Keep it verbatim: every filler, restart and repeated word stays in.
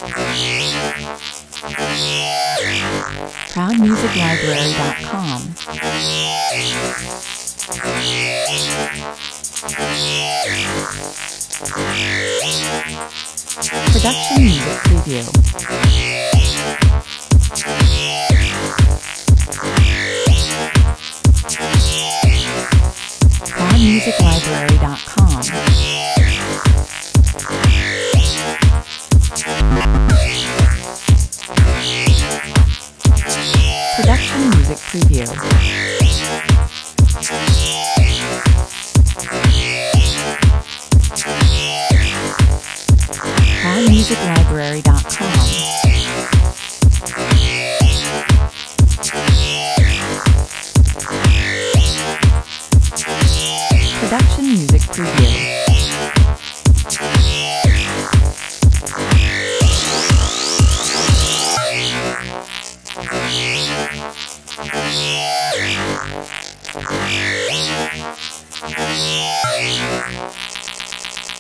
proud music library dot com. Production music preview. proud music library dot com. Production music preview. proud music library dot com. Production music preview.